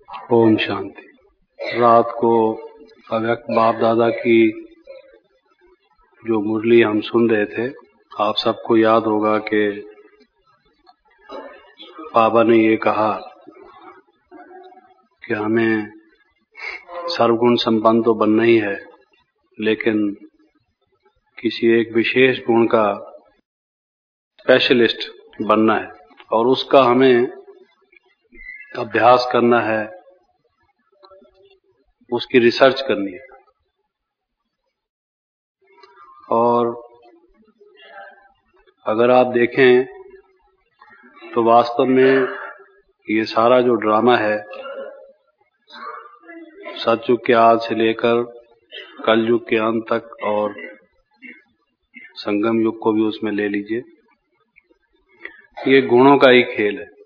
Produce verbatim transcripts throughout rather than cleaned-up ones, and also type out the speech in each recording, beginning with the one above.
ओम शांति। रात को अव्यक्त बाप दादा की जो मुरली हम सुन रहे थे, आप सबको याद होगा कि बाबा ने ये कहा कि हमें सर्वगुण संपन्न तो बनना ही है, लेकिन किसी एक विशेष गुण का स्पेशलिस्ट बनना है और उसका हमें अभ्यास करना है, उसकी रिसर्च करनी है। और अगर आप देखें तो वास्तव में ये सारा जो ड्रामा है, सतयुग के आदि से लेकर कलयुग के अंत तक और संगम युग को भी उसमें ले लीजिए, ये गुणों का ही खेल है,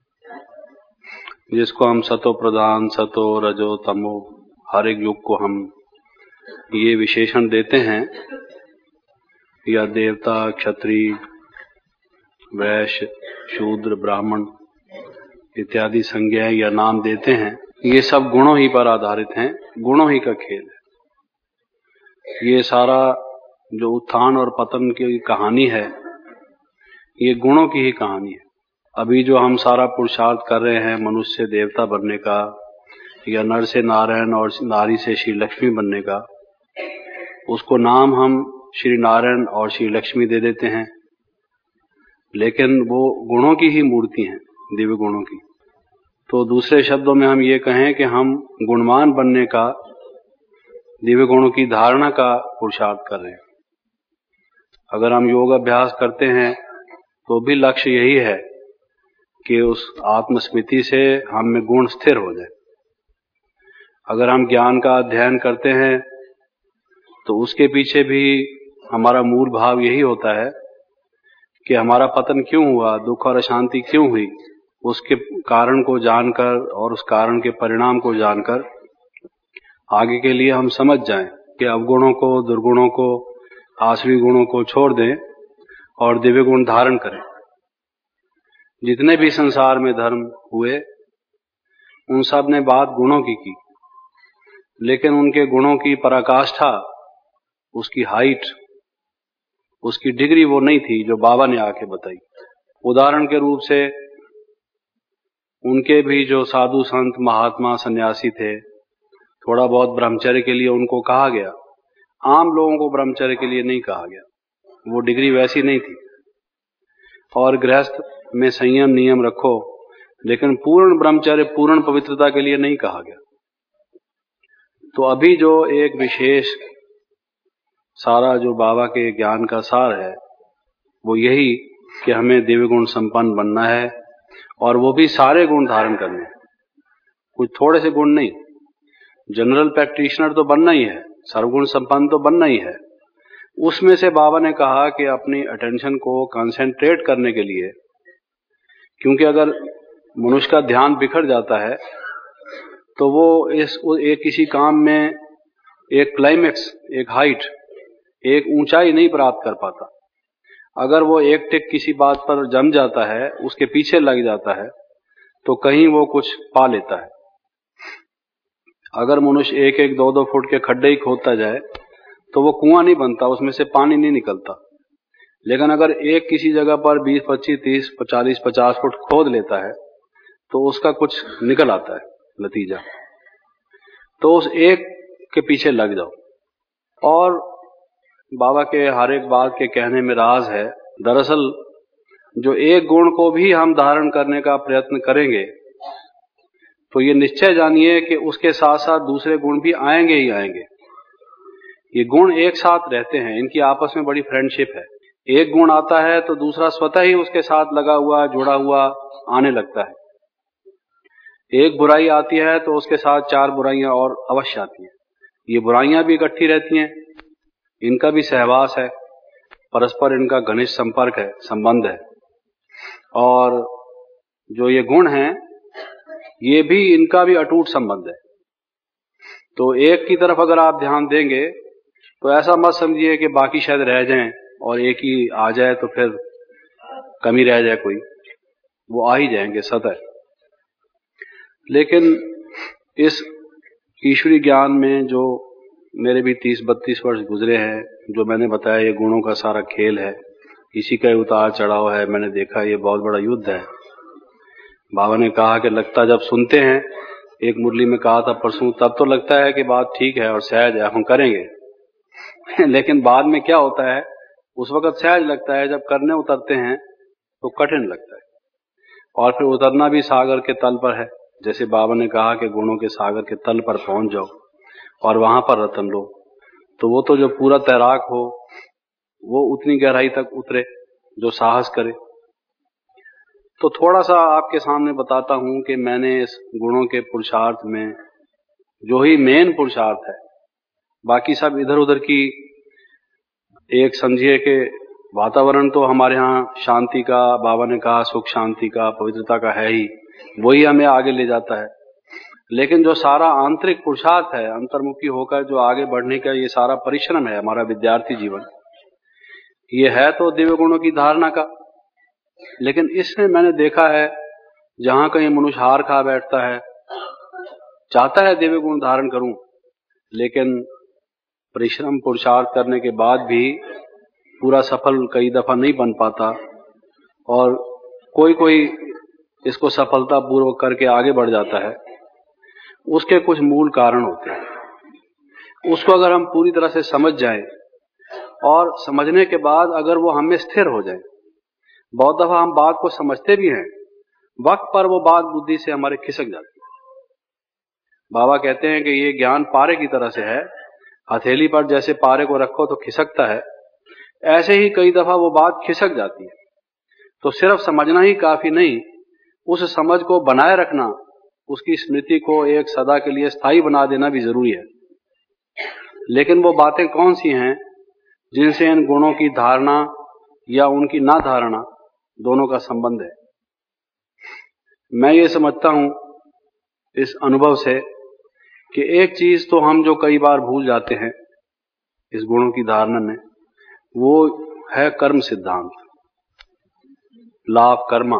जिसको हम सतो प्रधान, सतो रजो तमो, हर एक युग को हम ये विशेषण देते हैं, या देवता, क्षत्रिय, वैश्य, शूद्र, ब्राह्मण इत्यादि संज्ञाएं या नाम देते हैं। ये सब गुणों ही पर आधारित हैं, गुणों ही का खेल है। ये सारा जो उत्थान और पतन की कहानी है, ये गुणों की ही कहानी है। अभी जो हम सारा पुरुषार्थ कर रहे हैं मनुष्य से देवता बनने का, या नर से नारायण और नारी से श्री लक्ष्मी बनने का, उसको नाम हम श्री नारायण और श्री लक्ष्मी दे देते हैं, लेकिन वो गुणों की ही मूर्ति हैं, दिव्य गुणों की। तो दूसरे शब्दों में हम ये कहें कि हम गुणवान बनने का, दिव्य गुणों की धारणा का पुरुषार्थ कर रहे हैं। अगर हम योग अभ्यास करते हैं तो भी लक्ष्य यही है कि उस आत्मस्मृति से हम में गुण स्थिर हो जाए। अगर हम ज्ञान का अध्ययन करते हैं तो उसके पीछे भी हमारा मूल भाव यही होता है कि हमारा पतन क्यों हुआ, दुख और अशांति क्यों हुई, उसके कारण को जानकर और उस कारण के परिणाम को जानकर आगे के लिए हम समझ जाएं कि अवगुणों को, दुर्गुणों को, आसुरी गुणों को छोड़ दें और दिव्य गुण धारण करें। जितने भी संसार में धर्म हुए, उन सब ने बात गुणों की की, लेकिन उनके गुणों की पराकाष्ठा, उसकी हाइट, उसकी डिग्री वो नहीं थी जो बाबा ने आके बताई। उदाहरण के रूप से उनके भी जो साधु संत महात्मा सन्यासी थे, थोड़ा बहुत ब्रह्मचर्य के लिए उनको कहा गया, आम लोगों को ब्रह्मचर्य के लिए नहीं कहा गया, वो डिग्री वैसी नहीं थी। और गृहस्थ में संयम नियम रखो, लेकिन पूर्ण ब्रह्मचर्य, पूर्ण पवित्रता के लिए नहीं कहा गया। तो अभी जो एक विशेष सारा जो बाबा के ज्ञान का सार है, वो यही कि हमें दिव्य गुण संपन्न बनना है, और वो भी सारे गुण धारण करने हैं, कुछ थोड़े से गुण नहीं। जनरल प्रैक्टिशनर तो बनना ही है, सर्वगुण संपन्न तो बनना ही है। उसमें से बाबा ने कहा कि अपनी अटेंशन को कंसंट्रेट करने के लिए, क्योंकि अगर मनुष्य का ध्यान बिखर जाता है तो वो इस एक किसी काम में एक क्लाइमेक्स, एक हाइट, एक ऊंचाई नहीं प्राप्त कर पाता। अगर वो एक टिक किसी बात पर जम जाता है, उसके पीछे लग जाता है, तो कहीं वो कुछ पा लेता है। अगर मनुष्य एक एक दो दो फुट के खड्डे ही खोदता जाए तो वो कुआं नहीं बनता, उसमें से पानी नहीं निकलता। लेकिन अगर एक किसी जगह पर बीस, पच्चीस, तीस, चालीस, पचास फुट खोद लेता है तो उसका कुछ निकल आता है नतीजा। तो उस एक के पीछे लग जाओ। और बाबा के हर एक बात के कहने में राज है। दरअसल जो एक गुण को भी हम धारण करने का प्रयत्न करेंगे तो ये निश्चय जानिए कि उसके साथ साथ दूसरे गुण भी आएंगे ही आएंगे। ये गुण एक साथ रहते हैं, इनकी आपस में बड़ी फ्रेंडशिप है। एक गुण आता है तो दूसरा स्वतः ही उसके साथ लगा हुआ, जुड़ा हुआ आने लगता है। एक बुराई आती है तो उसके साथ चार बुराइयां और अवश्य आती हैं। ये बुराइयां भी इकट्ठी रहती हैं, इनका भी सहवास है, परस्पर इनका घनिष्ठ संपर्क है, संबंध है। और जो ये गुण हैं, ये भी, इनका भी अटूट संबंध है। तो एक की तरफ अगर आप ध्यान देंगे तो ऐसा मत समझिए कि बाकी शायद रह जाएं और एक ही आ जाए तो फिर कमी रह जाए कोई, वो आ ही जाएंगे सदैव। लेकिन इस ईश्वरीय ज्ञान में जो मेरे भी तीस बत्तीस वर्ष गुजरे हैं, जो मैंने बताया ये गुणों का सारा खेल है, इसी का उतार चढ़ाव है। मैंने देखा ये बहुत बड़ा युद्ध है। बाबा ने कहा कि लगता जब सुनते हैं, एक मुरली में कहा था परसों, तब तो लगता है कि बात ठीक है और सहज है, हम करेंगे लेकिन बाद में क्या होता है, उस वक्त सहज लगता है, जब करने उतरते हैं तो कठिन लगता है। और फिर उतरना भी सागर के तल पर है। जैसे बाबा ने कहा कि गुणों के सागर के तल पर पहुंच जाओ और वहां पर रतन लो, तो वो तो जो पूरा तैराक हो वो उतनी गहराई तक उतरे जो साहस करे। तो थोड़ा सा आपके सामने बताता हूं कि मैंने इस गुणों के पुरुषार्थ में, जो ही मेन पुरुषार्थ है, बाकी सब इधर उधर की, एक समझिए कि वातावरण तो हमारे यहाँ शांति का, बाबा ने कहा सुख शांति का, पवित्रता का है ही, वही हमें आगे ले जाता है। लेकिन जो सारा आंतरिक पुरुषार्थ है, अंतर्मुखी होकर जो आगे बढ़ने का ये सारा परिश्रम है, हमारा विद्यार्थी जीवन, ये है तो दिव्य गुणों की धारणा का। लेकिन इसमें मैंने देखा है, जहां कहीं मनुष्य हार खा बैठता है, चाहता है दिव्य गुण धारण करूं, लेकिन परिश्रम पुरुषार्थ करने के बाद भी पूरा सफल कई दफा नहीं बन पाता, और कोई कोई इसको सफलता पूर्वक करके आगे बढ़ जाता है। उसके कुछ मूल कारण होते हैं। उसको अगर हम पूरी तरह से समझ जाएं और समझने के बाद अगर वो हमें स्थिर हो जाए, बहुत दफा हम बात को समझते भी हैं, वक्त पर वो बात बुद्धि से हमारे खिसक जाती है। बाबा कहते हैं कि ये ज्ञान पारे की तरह से है, हथेली पर जैसे पारे को रखो तो खिसकता है, ऐसे ही कई दफा वो बात खिसक जाती है। तो सिर्फ समझना ही काफी नहीं, उस समझ को बनाए रखना, उसकी स्मृति को एक सदा के लिए स्थायी बना देना भी जरूरी है। लेकिन वो बातें कौन सी हैं जिनसे इन गुणों की धारणा या उनकी ना धारणा दोनों का संबंध है? मैं ये समझता हूं इस अनुभव से कि एक चीज तो हम जो कई बार भूल जाते हैं इस गुणों की धारणा में, वो है कर्म सिद्धांत, लॉ ऑफ कर्मा,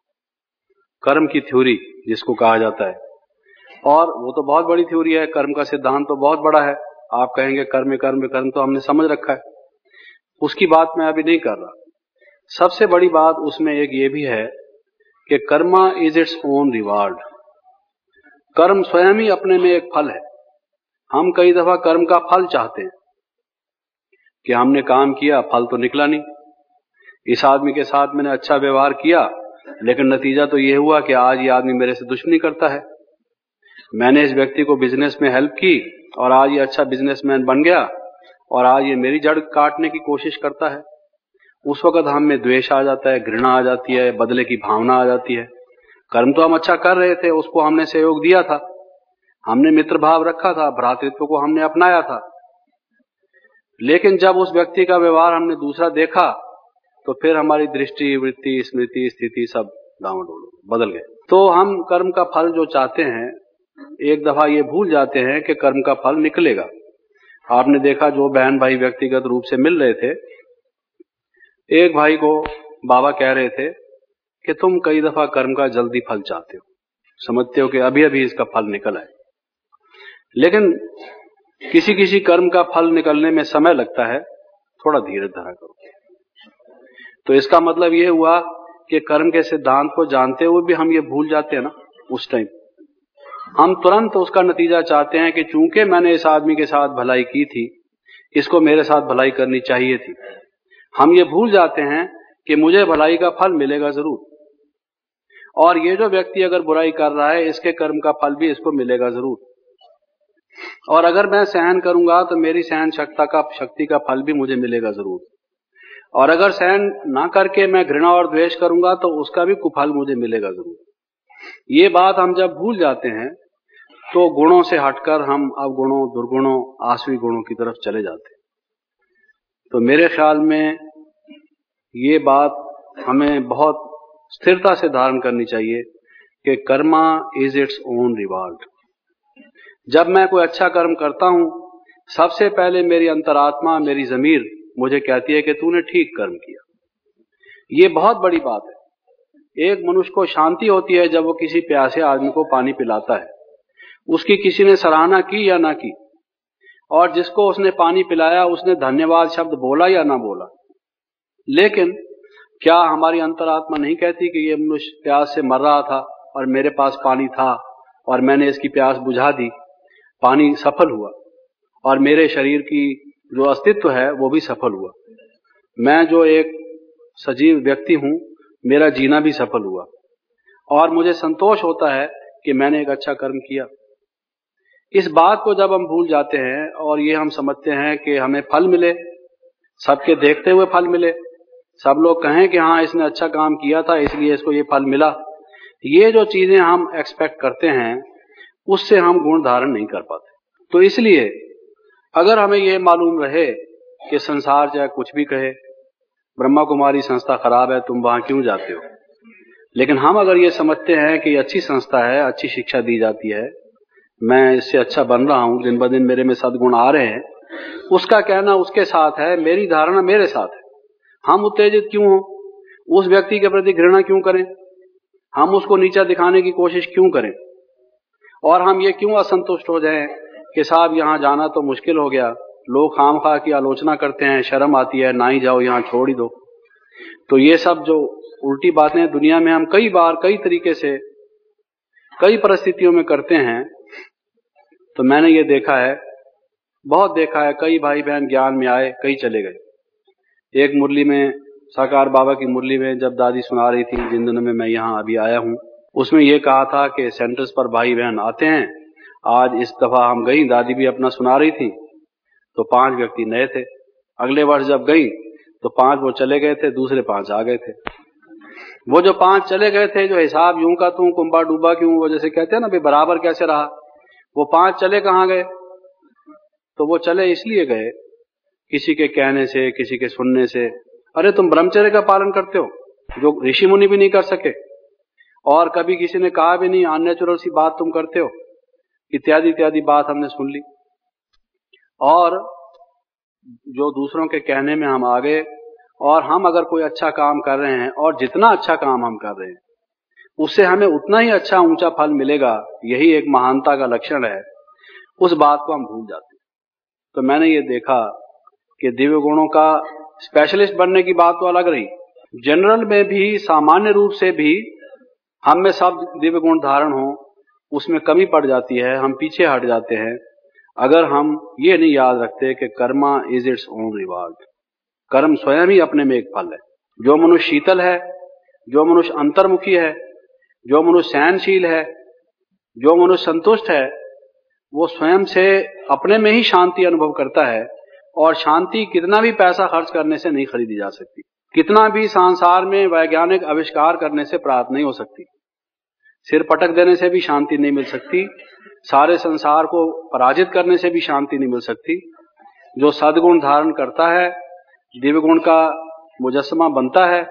कर्म की थ्योरी जिसको कहा जाता है। और वो तो बहुत बड़ी थ्योरी है, कर्म का सिद्धांत तो बहुत बड़ा है। आप कहेंगे कर्म कर्म कर्म तो हमने समझ रखा है, उसकी बात मैं अभी नहीं कर रहा। सबसे बड़ी बात उसमें एक ये भी है कि karma is its own reward. कर्म स्वयं ही अपने में एक फल है। हम कई दफा कर्म का फल चाहते हैं कि हमने काम किया, फल तो निकला नहीं। इस आदमी के साथ मैंने अच्छा व्यवहार किया, लेकिन नतीजा तो ये हुआ कि आज ये आदमी मेरे से दुश्मनी करता है। मैंने इस व्यक्ति को बिजनेस में हेल्प की और आज ये अच्छा बिजनेसमैन बन गया, और आज ये मेरी जड़ काटने की कोशिश करता है। उस वक्त हम में द्वेष आ जाता है, घृणा आ जाती है, बदले की भावना आ जाती है। कर्म तो हम अच्छा कर रहे थे, उसको हमने सहयोग दिया था, हमने मित्र भाव रखा था, भ्रातृत्व को हमने अपनाया था, लेकिन जब उस व्यक्ति का व्यवहार हमने दूसरा देखा तो फिर हमारी दृष्टि, वृत्ति, स्मृति, स्थिति सब डामाडोल बदल गए। तो हम कर्म का फल जो चाहते हैं, एक दफा ये भूल जाते हैं कि कर्म का फल निकलेगा। आपने देखा, जो बहन भाई व्यक्तिगत रूप से मिल रहे थे, एक भाई को बाबा कह रहे थे कि तुम कई दफा कर्म का जल्दी फल चाहते हो, समझते हो कि अभी अभी इसका फल निकल आए, लेकिन किसी किसी कर्म का फल निकलने में समय लगता है, थोड़ा धीरज धरा करो। तो इसका मतलब ये हुआ कि कर्म के सिद्धांत को जानते हुए भी हम ये भूल जाते हैं ना, उस टाइम हम तुरंत उसका नतीजा चाहते हैं कि चूंकि मैंने इस आदमी के साथ भलाई की थी, इसको मेरे साथ भलाई करनी चाहिए थी। हम ये भूल जाते हैं कि मुझे भलाई का फल मिलेगा जरूर, और ये जो व्यक्ति अगर बुराई कर रहा है, इसके कर्म का फल भी इसको मिलेगा जरूर। और अगर मैं सहन करूंगा तो मेरी सहन शक्ति का शक्ति का फल भी मुझे मिलेगा जरूर, और अगर सहन ना करके मैं घृणा और द्वेष करूंगा तो उसका भी कुफल मुझे मिलेगा जरूर। ये बात हम जब भूल जाते हैं तो गुणों से हटकर हम अवगुणों, दुर्गुणों, आसुरी गुणों की तरफ चले जाते हैं। तो मेरे ख्याल में ये बात हमें बहुत स्थिरता से धारण करनी चाहिए कि karma is its own reward. जब मैं कोई अच्छा कर्म करता हूं, सबसे पहले मेरी अंतरात्मा, मेरी जमीर मुझे कहती है कि तूने ठीक कर्म किया। ये बहुत बड़ी बात है। एक मनुष्य को शांति होती है जब वो किसी प्यासे आदमी को पानी पिलाता है, उसकी किसी ने सराहना की या ना की, और जिसको उसने पानी पिलाया उसने धन्यवाद शब्द बोला या ना बोला, लेकिन क्या हमारी अंतरात्मा नहीं कहती कि ये मनुष्य प्यास से मर रहा था और मेरे पास पानी था और मैंने इसकी प्यास बुझा दी, पानी सफल हुआ, और मेरे शरीर की जो अस्तित्व है वो भी सफल हुआ। मैं जो एक सजीव व्यक्ति हूं, मेरा जीना भी सफल हुआ, और मुझे संतोष होता है कि मैंने एक अच्छा कर्म किया। इस बात को जब हम भूल जाते हैं और ये हम समझते हैं कि हमें फल मिले, सबके देखते हुए फल मिले, सब लोग कहें कि हाँ इसने अच्छा काम किया था इसलिए इसको ये फल मिला, ये जो चीजें हम एक्सपेक्ट करते हैं उससे हम गुण धारण नहीं कर पाते। तो इसलिए अगर हमें ये मालूम रहे कि संसार चाहे कुछ भी कहे, ब्रह्मा कुमारी संस्था खराब है, तुम वहां क्यों जाते हो, लेकिन हम अगर ये समझते हैं कि अच्छी संस्था है, अच्छी शिक्षा दी जाती है, मैं इससे अच्छा बन रहा हूं, दिन ब दिन मेरे में सद्गुण आ रहे हैं, उसका कहना उसके साथ है, मेरी धारणा मेरे साथ है। हम उत्तेजित क्यों हो, उस व्यक्ति के प्रति घृणा क्यों करें, हम उसको नीचा दिखाने की कोशिश क्यों करें, और हम ये क्यों असंतुष्ट हो जाएं कि साहब यहां जाना तो मुश्किल हो गया, लोग खामखा की आलोचना करते हैं, शर्म आती है, ना ही जाओ, यहां छोड़ ही दो। तो ये सब जो उल्टी बातें दुनिया में हम कई बार कई तरीके से कई परिस्थितियों में करते हैं, तो मैंने ये देखा है, बहुत देखा है, कई भाई बहन ज्ञान में आए, कई चले गए। एक मुरली में, साकार बाबा की मुरली में जब दादी सुना रही थी, जिन दिनों में मैं यहाँ अभी आया हूँ, उसमें ये कहा था कि सेंटर्स पर भाई बहन आते हैं। आज इस दफा हम गई, दादी भी अपना सुना रही थी, तो पांच व्यक्ति नए थे। अगले वर्ष जब गई तो पांच वो चले गए थे, दूसरे पांच आ गए थे। वो जो पांच चले गए थे, जो हिसाब यूं का तू कुंबा डूबा क्यों, वो जैसे कहते हैं ना भाई बराबर कैसे रहा, वो पांच चले कहां गए, तो वो चले इसलिए गए किसी के कहने से, किसी के सुनने से। अरे तुम ब्रह्मचर्य का पालन करते हो जो ऋषि मुनि भी नहीं कर सके, और कभी किसी ने कहा भी नहीं, अननेचुरल सी बात तुम करते हो, इत्यादि इत्यादि बात हमने सुन ली, और जो दूसरों के कहने में हम आ गए। और हम अगर कोई अच्छा काम कर रहे हैं, और जितना अच्छा काम हम कर रहे हैं उससे हमें उतना ही अच्छा ऊंचा फल मिलेगा, यही एक महानता का लक्षण है, उस बात को हम भूल जाते हैं। तो मैंने ये देखा कि दिव्य गुणों का स्पेशलिस्ट बनने की बात तो अलग रही, जनरल में भी, सामान्य रूप से भी हम में सब दिव्य गुण धारण हो, उसमें कमी पड़ जाती है, हम पीछे हट जाते हैं अगर हम ये नहीं याद रखते कि karma is its own reward. कर्म स्वयं ही अपने में एक फल है। जो मनुष्य शीतल है, जो मनुष्य अंतर्मुखी है, जो मनुष्य सहनशील है, जो मनुष्य संतुष्ट है, वो स्वयं से अपने में ही शांति अनुभव करता है, और शांति कितना भी पैसा खर्च करने से नहीं खरीदी जा सकती, कितना भी संसार में वैज्ञानिक आविष्कार करने से प्राप्त नहीं हो सकती, सिर पटक देने से भी शांति नहीं मिल सकती, सारे संसार को पराजित करने से भी शांति नहीं मिल सकती। जो सद्गुण धारण करता है, दिव्य गुण का मुजस्समा बनता है,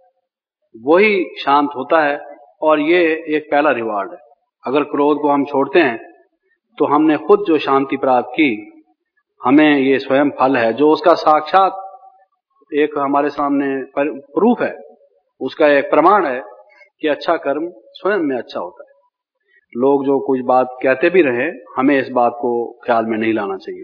वही शांत होता है, और ये एक पहला रिवार्ड है। अगर क्रोध को हम छोड़ते हैं तो हमने खुद जो शांति प्राप्त की, हमें ये स्वयं फल है, जो उसका साक्षात एक हमारे सामने प्रूफ है, उसका एक प्रमाण है कि अच्छा कर्म स्वयं में अच्छा होता है। लोग जो कुछ बात कहते भी रहे, हमें इस बात को ख्याल में नहीं लाना चाहिए।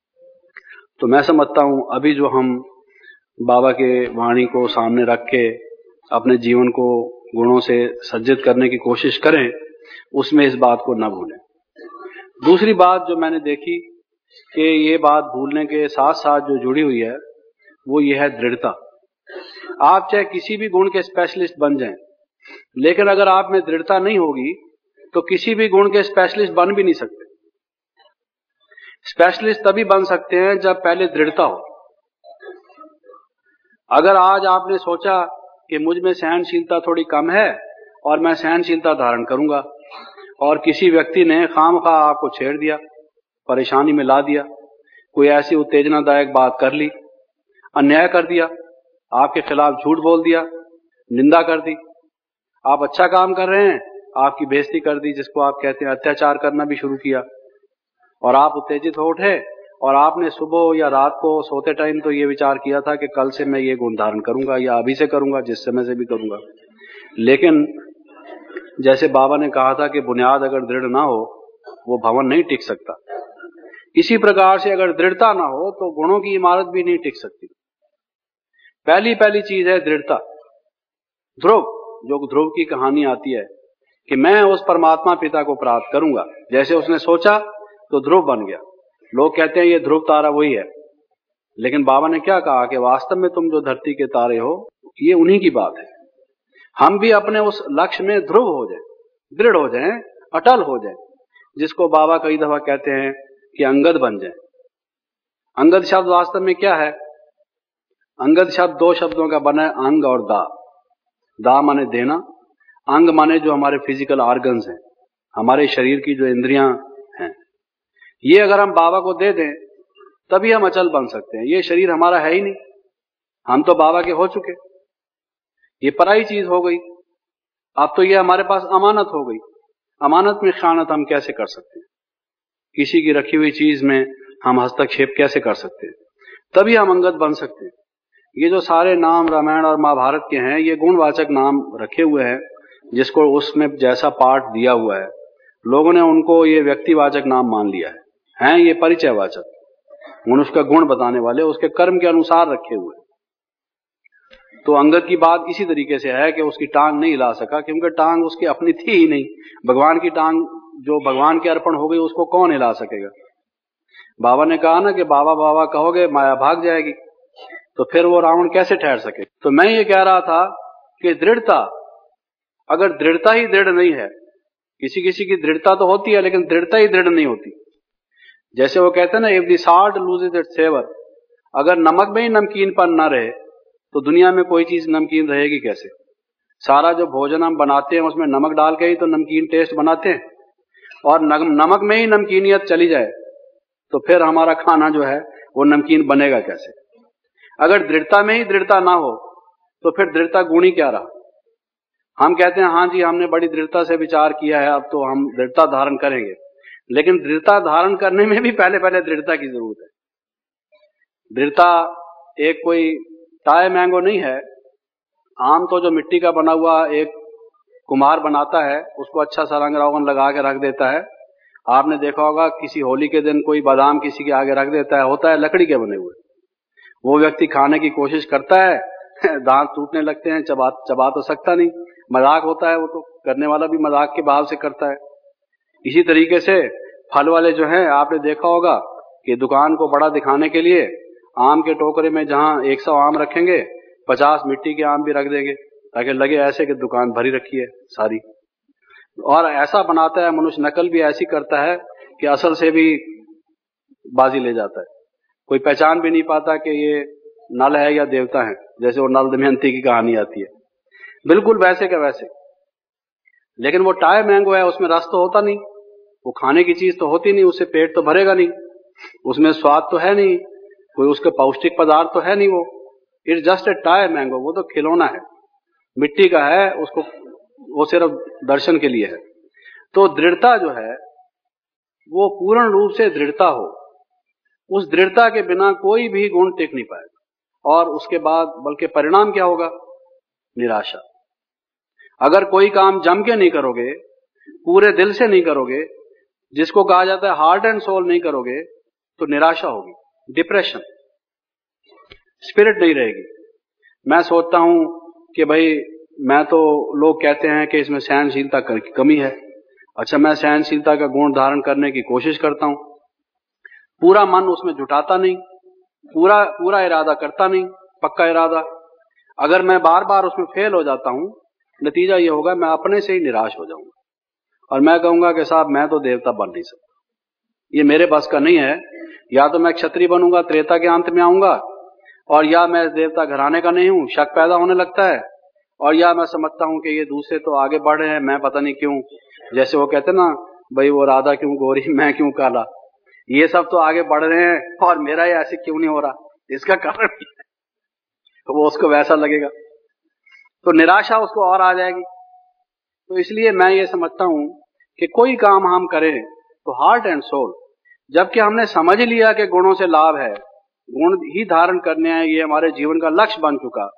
तो मैं समझता हूं अभी जो हम बाबा के वाणी को सामने रख के अपने जीवन को गुणों से सज्जित करने की कोशिश करें, उसमें इस बात को न भूलें। दूसरी बात जो मैंने देखी कि ये बात भूलने के साथ साथ जो जुड़ी हुई है, वो ये है दृढ़ता। आप चाहे किसी भी गुण के स्पेशलिस्ट बन जाएं, लेकिन अगर आप में दृढ़ता नहीं होगी तो किसी भी गुण के स्पेशलिस्ट बन भी नहीं सकते। स्पेशलिस्ट तभी बन सकते हैं जब पहले दृढ़ता हो। अगर आज आपने सोचा कि मुझ में सहनशीलता थोड़ी कम है और मैं सहनशीलता धारण करूंगा, और किसी व्यक्ति ने खामखा आपको छेड़ दिया, परेशानी में ला दिया, कोई ऐसी उत्तेजनादायक बात कर ली, अन्याय कर दिया, आपके खिलाफ झूठ बोल दिया, निंदा कर दी, आप अच्छा काम कर रहे हैं, आपकी बेइज्जती कर दी, जिसको आप कहते हैं अत्याचार करना भी शुरू किया, और आप उत्तेजित हो उठे, और आपने सुबह या रात को सोते टाइम तो ये विचार किया था कि कल से मैं ये गुण धारण करूंगा, या अभी से करूंगा, जिस समय से भी करूंगा। लेकिन जैसे बाबा ने कहा था कि बुनियाद अगर दृढ़ ना हो वो भवन नहीं टिक सकता। इसी प्रकार से अगर दृढ़ता ना हो तो गुणों की इमारत भी नहीं टिक सकती। पहली पहली चीज है दृढ़ता। ध्रुव, जो ध्रुव की कहानी आती है कि मैं उस परमात्मा पिता को प्राप्त करूंगा, जैसे उसने सोचा तो ध्रुव बन गया। लोग कहते हैं ये ध्रुव तारा वही है, लेकिन बाबा ने क्या कहा कि वास्तव में तुम जो धरती के तारे हो ये उन्हीं की बात है। हम भी अपने उस लक्ष्य में ध्रुव हो जाए, दृढ़ हो जाए, अटल हो जाए, जिसको बाबा कई दफा कहते हैं कि अंगद बन जाए। अंगद शब्द वास्तव में क्या है? अंगद शब्द दो शब्दों का बना है, अंग और दा। दा माने देना, अंग माने जो हमारे फिजिकल ऑर्गन्स हैं, हमारे शरीर की जो इंद्रियां हैं, ये अगर हम बाबा को दे दें तभी हम अचल बन सकते हैं। ये शरीर हमारा है ही नहीं, हम तो बाबा के हो चुके, ये पराई चीज हो गई। अब तो ये हमारे पास अमानत हो गई। अमानत में खयानत हम कैसे कर सकते हैं? किसी की रखी हुई चीज में हम हस्तक्षेप कैसे कर सकते हैं? तभी हम अंगद बन सकते हैं। ये जो सारे नाम रामायण और महाभारत के हैं, ये गुणवाचक नाम रखे हुए हैं, जिसको उसमें जैसा पाठ दिया हुआ है, लोगों ने उनको ये व्यक्तिवाचक नाम मान लिया है, हैं ये परिचयवाचक, मनुष्य का गुण बताने वाले, उसके कर्म के अनुसार रखे हुए। तो अंगद की बात इसी तरीके से है कि उसकी टांग नहीं हिला सका, क्योंकि टांग उसकी अपनी थी ही नहीं। भगवान की टांग जो भगवान के अर्पण हो गई, उसको कौन हिला सकेगा? बाबा ने कहा ना कि बाबा बाबा कहोगे माया भाग जाएगी, तो फिर वो रावण कैसे ठहर सके? तो मैं ये कह रहा था कि दृढ़ता, अगर दृढ़ता ही दृढ़ नहीं है, किसी किसी की दृढ़ता तो होती है लेकिन दृढ़ता ही दृढ़ नहीं होती। जैसे वो कहते हैं ना, if the salt loses its savour, अगर नमक में ही नमकीनपन ना रहे तो दुनिया में कोई चीज नमकीन रहेगी कैसे? सारा जो भोजन हम बनाते हैं उसमें नमक डाल के ही तो नमकीन टेस्ट बनाते हैं, और नमक में ही नमकीनियत चली जाए तो फिर हमारा खाना जो है वो नमकीन बनेगा कैसे? अगर दृढ़ता में ही दृढ़ता ना हो तो फिर दृढ़ता गुण ही क्या रहा? हम कहते हैं हाँ जी हमने बड़ी दृढ़ता से विचार किया है, अब तो हम दृढ़ता धारण करेंगे, लेकिन दृढ़ता धारण करने में भी पहले पहले दृढ़ता की जरूरत है। दृढ़ता एक कोई टाई मैंगो नहीं है। आम तो जो मिट्टी का बना हुआ एक कुम्हार बनाता है, उसको अच्छा सा रंग रोगन लगा के रख देता है। आपने देखा होगा किसी होली के दिन कोई बादाम किसी के आगे रख देता है, होता है लकड़ी के बने हुए। वो व्यक्ति खाने की कोशिश करता है, दांत टूटने लगते हैं, चबा चबा तो सकता नहीं, मजाक होता है, वो तो करने वाला भी मजाक के भाव से करता है। इसी तरीके से फल वाले जो हैं, आपने देखा होगा कि दुकान को बड़ा दिखाने के लिए आम के टोकरे में जहां एक सौ आम रखेंगे, पचास मिट्टी के आम भी रख देंगे ताकि लगे ऐसे कि दुकान भरी रखी है सारी। और ऐसा बनाता है मनुष्य, नकल भी ऐसी करता है कि असल से भी बाजी ले जाता है। कोई पहचान भी नहीं पाता कि ये नल है या देवता है, जैसे वो नल दमयंती की कहानी आती है, बिल्कुल वैसे का वैसे। लेकिन वो टाई मैंगो है, उसमें रस तो होता नहीं, वो खाने की चीज तो होती नहीं, उससे पेट तो भरेगा नहीं, उसमें स्वाद तो है नहीं, कोई उसका पौष्टिक पदार्थ तो है नहीं। वो it's just a toy mango, वो तो खिलौना है, मिट्टी का है, उसको वो सिर्फ दर्शन के लिए है। तो दृढ़ता जो है वो पूर्ण रूप से दृढ़ता हो, उस दृढ़ता के बिना कोई भी गुण टिक नहीं पाएगा। और उसके बाद बल्कि परिणाम क्या होगा? निराशा। अगर कोई काम जम के नहीं करोगे, पूरे दिल से नहीं करोगे, जिसको कहा जाता है हार्ट एंड सोल नहीं करोगे, तो निराशा होगी, डिप्रेशन, स्पिरिट नहीं रहेगी। मैं सोचता हूं कि भाई मैं तो, लोग कहते हैं कि इसमें सहनशीलता की कमी है। अच्छा, मैं सहनशीलता का गुण धारण करने की कोशिश करता हूं, पूरा मन उसमें जुटाता नहीं, पूरा पूरा इरादा करता नहीं, पक्का इरादा। अगर मैं बार बार उसमें फेल हो जाता हूं, नतीजा ये होगा मैं अपने से ही निराश हो जाऊंगा और मैं कहूंगा कि साहब मैं तो देवता बन नहीं सकता, ये मेरे बस का नहीं है। या तो मैं क्षत्रिय बनूंगा, त्रेता के अंत में आऊंगा, और या मैं देवता घराने का नहीं हूं, शक पैदा होने लगता है, और या मैं समझता हूं कि ये दूसरे तो आगे बढ़ रहे हैं, मैं पता नहीं क्यों, जैसे वो कहते ना भाई वो राधा क्यों गोरी मैं क्यों काला, ये सब तो आगे बढ़ रहे हैं और मेरा ये ऐसे क्यों नहीं हो रहा, इसका कारण क्या है? तो वो उसको वैसा लगेगा, तो निराशा उसको और आ जाएगी। तो इसलिए मैं ये समझता हूं कि कोई काम हम करें तो हार्ट एंड सोल, जबकि हमने समझ लिया कि गुणों से लाभ है, गुण ही धारण करने हैं, ये हमारे जीवन का लक्ष्य बन चुका।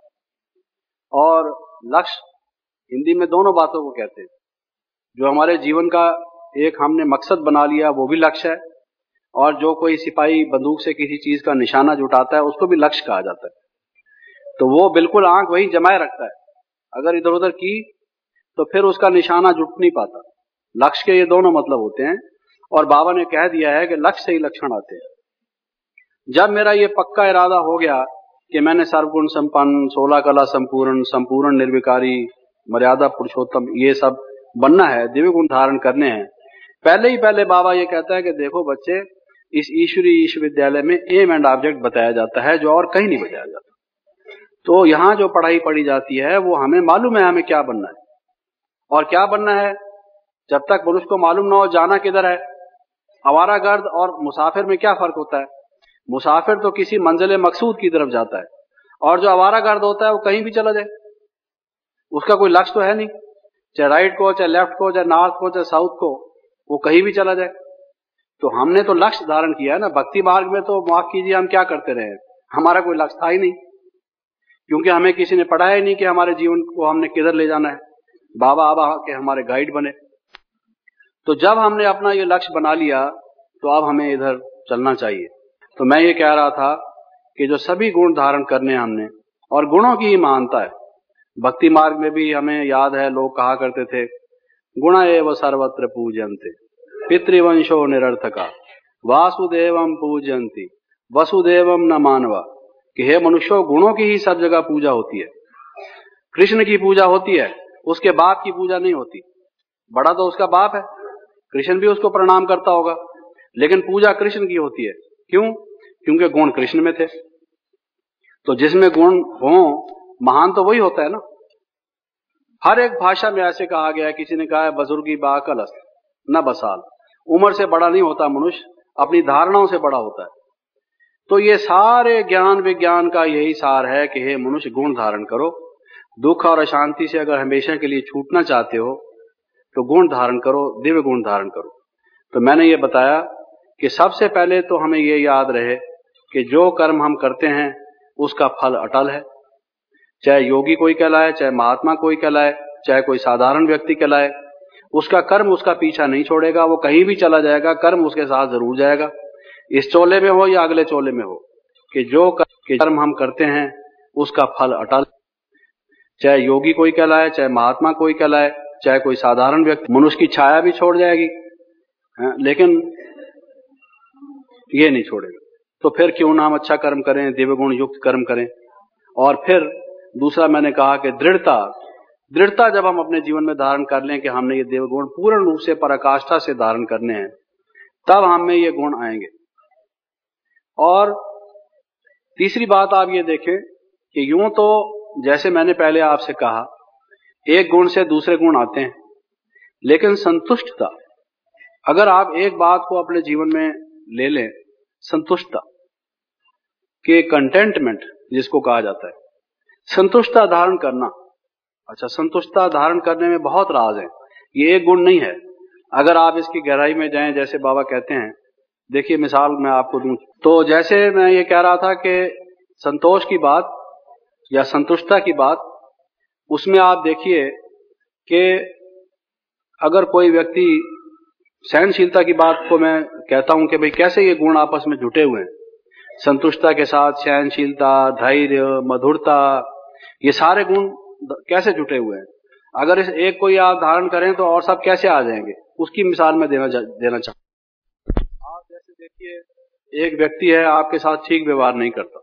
और लक्ष्य हिंदी में दोनों बातों को कहते हैं, जो हमारे जीवन का एक हमने मकसद बना लिया, वो भी लक्ष्य है। और जो कोई सिपाही बंदूक से किसी चीज का निशाना जुटाता है उसको भी लक्ष्य कहा जाता है। तो वो बिल्कुल आंख वही जमाए रखता है, अगर इधर उधर की तो फिर उसका निशाना जुट नहीं पाता। लक्ष्य के ये दोनों मतलब होते हैं, और बाबा ने कह दिया है कि लक्ष्य से ही लक्षण आते हैं। जब मेरा ये पक्का इरादा हो गया कि मैंने सर्वगुण संपन्न, सोलह कला संपूर्ण, संपूर्ण निर्विकारी, मर्यादा पुरुषोत्तम, ये सब बनना है, दिव्य गुण धारण करने हैं, पहले ही पहले बाबा ये कहता है कि देखो बच्चे, इस ईश्वरीय विश्वविद्यालय में एम एंड ऑब्जेक्ट बताया जाता है, जो और कहीं नहीं बताया जाता। तो यहाँ जो पढ़ाई पढ़ी जाती है वो हमें मालूम है हमें क्या बनना है, और क्या बनना है जब तक मनुष्य को मालूम ना हो जाना किधर है। आवारागर्द और मुसाफिर में क्या फर्क होता है? मुसाफिर तो किसी मंजिल मकसूद की तरफ जाता है, और जो आवारागर्द होता है वो कहीं भी चला जाए, उसका कोई लक्ष्य तो है नहीं, चाहे राइट को, चाहे लेफ्ट को, चाहे नॉर्थ को, चाहे साउथ को, वो कहीं भी चला जाए। तो हमने तो लक्ष्य धारण किया है ना। भक्ति मार्ग में तो माफ कीजिए हम क्या करते रहे, हमारा कोई लक्ष्य था ही नहीं, क्योंकि हमें किसी ने पढ़ाया ही नहीं कि हमारे जीवन को हमने किधर ले जाना है। बाबा अब के हमारे गाइड बने। तो जब हमने अपना ये लक्ष्य बना लिया तो अब हमें इधर चलना चाहिए। तो मैं ये कह रहा था कि जो सभी गुण धारण करने हमने, और गुणों की ही महानता है। भक्ति मार्ग में भी हमें याद है लोग कहा करते थे, गुण एव सर्वत्र पूज्यन्ते पितृवंशो निरर्थका वासुदेवम पूज्यन्ति वसुदेवम न मानवा, कि हे मनुष्यों, गुणों की ही सब जगह पूजा होती है। कृष्ण की पूजा होती है, उसके बाप की पूजा नहीं होती। बड़ा तो उसका बाप है, कृष्ण भी उसको प्रणाम करता होगा, लेकिन पूजा कृष्ण की होती है। क्यों? क्योंकि गुण कृष्ण में थे। तो जिसमें गुण हो महान तो वही होता है ना। हर एक भाषा में ऐसे कहा गया है, किसी ने कहा है बुजुर्गी बाकल न बसाल, उम्र से बड़ा नहीं होता मनुष्य, अपनी धारणाओं से बड़ा होता है। तो ये सारे ज्ञान विज्ञान का यही सार है कि हे मनुष्य, गुण धारण करो। दुख और अशांति से अगर हमेशा के लिए छूटना चाहते हो तो गुण धारण करो, दिव्य गुण धारण करो। तो मैंने ये बताया कि सबसे पहले तो हमें ये याद रहे कि जो कर्म हम करते हैं उसका फल अटल है। चाहे योगी कोई कहलाए, चाहे महात्मा कोई कहलाए, चाहे कोई साधारण व्यक्ति कहलाए, उसका कर्म उसका पीछा नहीं छोड़ेगा, वो कहीं भी चला जाएगा, कर्म उसके साथ जरूर जाएगा, इस चोले में हो या अगले चोले में हो, कि जो कर्म हम करते हैं उसका फल अटल। चाहे योगी कोई कहलाए, चाहे महात्मा कोई कहलाए, चाहे कोई साधारण व्यक्ति, मनुष्य की छाया भी छोड़ जाएगी, लेकिन ये नहीं छोड़ेगा। तो फिर क्यों ना हम अच्छा कर्म करें, दिव्य गुण युक्त कर्म करें। और फिर दूसरा मैंने कहा कि दृढ़ता दृढ़ता जब हम अपने जीवन में धारण कर लें कि हमने ये देव गुण पूर्ण रूप से पराकाष्ठा से धारण करने हैं, तब हम में ये गुण आएंगे। और तीसरी बात आप ये देखें कि यूं तो जैसे मैंने पहले आपसे कहा, एक गुण से दूसरे गुण आते हैं, लेकिन संतुष्टता, अगर आप एक बात को अपने जीवन में ले लें, संतुष्टता के कंटेंटमेंट जिसको कहा जाता है, संतुष्टता धारण करना। अच्छा, संतुष्टता धारण करने में बहुत राज है, ये एक गुण नहीं है। अगर आप इसकी गहराई में जाएं, जैसे बाबा कहते हैं, देखिए मिसाल मैं आपको दूं, तो जैसे मैं ये कह रहा था कि संतोष की बात या संतुष्टता की बात, उसमें आप देखिए कि अगर कोई व्यक्ति, सहनशीलता की बात को मैं कहता हूं कि भाई कैसे ये गुण आपस में जुटे हुए हैं, संतुष्टता के साथ सहनशीलता, धैर्य, मधुरता, ये सारे गुण कैसे जुटे हुए हैं। अगर इस एक को आप धारण करें तो और सब कैसे आ जाएंगे, उसकी मिसाल में देना देना चाहता हूं। आप जैसे देखिए, एक व्यक्ति है आपके साथ ठीक व्यवहार नहीं करता,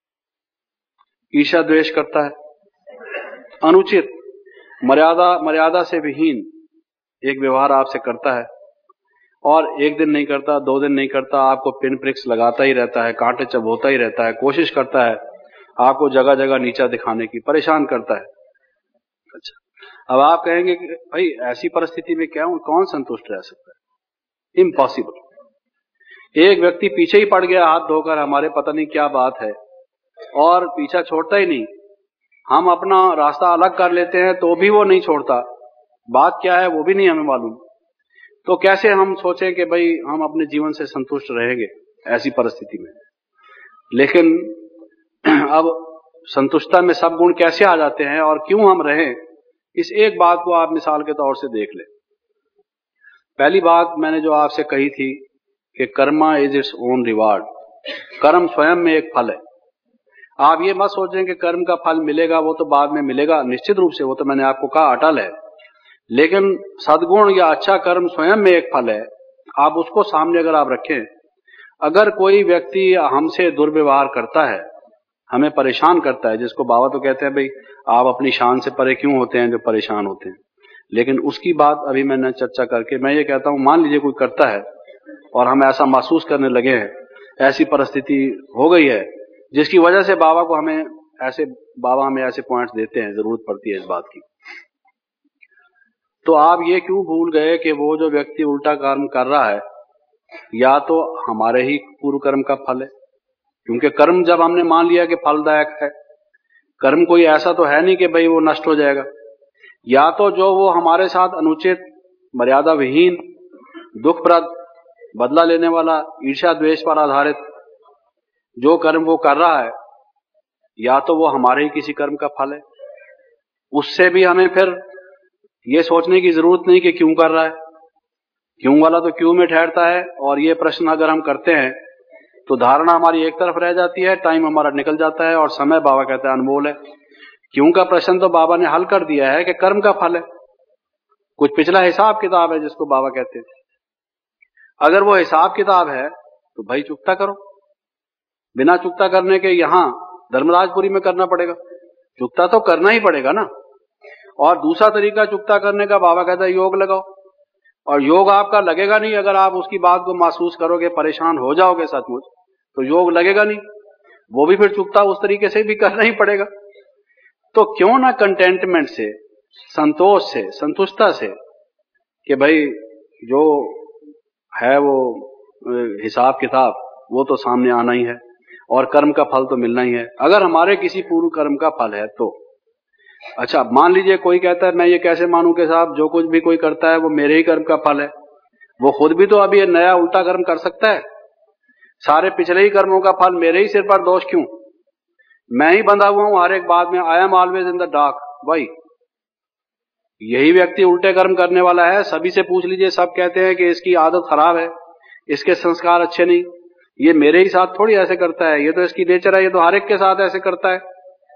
ईर्ष्या द्वेष करता है, अनुचित, मर्यादा मर्यादा से विहीन एक व्यवहार आपसे करता है, और एक दिन नहीं करता, दो दिन नहीं करता, आपको पिन प्रिक्स लगाता ही रहता है, कांटे चबोता ही रहता है, कोशिश करता है आपको जगह जगह नीचा दिखाने की, परेशान करता है। अच्छा, अब आप कहेंगे कि भाई ऐसी परिस्थिति में क्या हूं, कौन संतुष्ट रह सकता है? इम्पॉसिबल। एक व्यक्ति पीछे ही पड़ गया हाथ धोकर, हमारे पता नहीं क्या बात है, और पीछा छोड़ता ही नहीं। हम अपना रास्ता अलग कर लेते हैं तो भी वो नहीं छोड़ता, बात क्या है वो भी नहीं हमें मालूम। तो कैसे हम सोचें कि भाई हम अपने जीवन से संतुष्ट रहेंगे ऐसी परिस्थिति में। लेकिन अब संतुष्टता में सब गुण कैसे आ जाते हैं और क्यों हम रहें, इस एक बात को आप मिसाल के तौर से देख लें। पहली बात मैंने जो आपसे कही थी कि karma is its own reward, कर्म स्वयं में एक फल है। आप ये मत सोचें कि कर्म का फल मिलेगा, वो तो बाद में मिलेगा, निश्चित रूप से वो तो मैंने आपको कहा अटल है, लेकिन सद्गुण या अच्छा कर्म स्वयं में एक फल है। आप उसको सामने अगर आप रखें, अगर कोई व्यक्ति हमसे दुर्व्यवहार करता है, हमें परेशान करता है, जिसको बाबा तो कहते हैं भाई आप अपनी शान से परे क्यों होते हैं जो परेशान होते हैं, लेकिन उसकी बात अभी मैंने चर्चा करके मैं ये कहता हूं, मान लीजिए कोई करता है और हम ऐसा महसूस करने लगे हैं, ऐसी परिस्थिति हो गई है जिसकी वजह से बाबा को हमें ऐसे बाबा हमें ऐसे पॉइंट्स देते हैं, जरूरत पड़ती है इस बात की। तो आप ये क्यों भूल गए कि वो जो व्यक्ति उल्टा कर्म कर रहा है या तो हमारे ही पूर्व कर्म का फल है, क्योंकि कर्म जब हमने मान लिया कि फलदायक है, कर्म कोई ऐसा तो है नहीं कि भाई वो नष्ट हो जाएगा, या तो जो वो हमारे साथ अनुचित, मर्यादा विहीन, दुखप्रद, बदला लेने वाला, ईर्ष्या द्वेष पर आधारित जो कर्म वो कर रहा है, या तो वो हमारे ही किसी कर्म का फल है। उससे भी हमें फिर ये सोचने की जरूरत नहीं कि क्यों कर रहा है, क्यों वाला तो क्यों में ठहरता है, और ये प्रश्न अगर हम करते हैं तो धारणा हमारी एक तरफ रह जाती है, टाइम हमारा निकल जाता है और समय बाबा कहते हैं अनमोल है। क्यों का प्रश्न तो बाबा ने हल कर दिया है कि कर्म का फल है, कुछ पिछला हिसाब किताब है जिसको बाबा कहते हैं। अगर वो हिसाब किताब है तो भाई चुकता करो, बिना चुकता करने के यहां धर्मराजपुरी में करना पड़ेगा, चुकता तो करना ही पड़ेगा ना। और दूसरा तरीका चुकता करने का बाबा कहता है योग लगाओ, और योग आपका लगेगा नहीं अगर आप उसकी बात को महसूस करोगे, परेशान हो जाओगे सचमुच, तो योग लगेगा नहीं, वो भी फिर चुकता उस तरीके से भी करना ही पड़ेगा। तो क्यों ना कंटेंटमेंट से, संतोष से, संतुष्टता से कि भाई जो है वो हिसाब किताब वो तो सामने आना ही है और कर्म का फल तो मिलना ही है, अगर हमारे किसी पूर्व कर्म का फल है तो। अच्छा, मान लीजिए कोई कहता है मैं ये कैसे मानूं कि साहब जो कुछ भी कोई करता है वो मेरे ही कर्म का फल है, वो खुद भी तो अभी नया उल्टा कर्म कर सकता है, सारे पिछले ही कर्मों का फल मेरे ही सिर पर दोष क्यों, मैं ही बंधा हुआ हूं हर एक बात में, I am always in the dark. भाई यही व्यक्ति उल्टे कर्म करने वाला है, सभी से पूछ लीजिए, सब कहते हैं कि इसकी आदत खराब है, इसके संस्कार अच्छे नहीं, ये मेरे ही साथ थोड़ी ऐसे करता है, ये तो इसकी नेचर है, ये तो हर एक के साथ ऐसे करता है।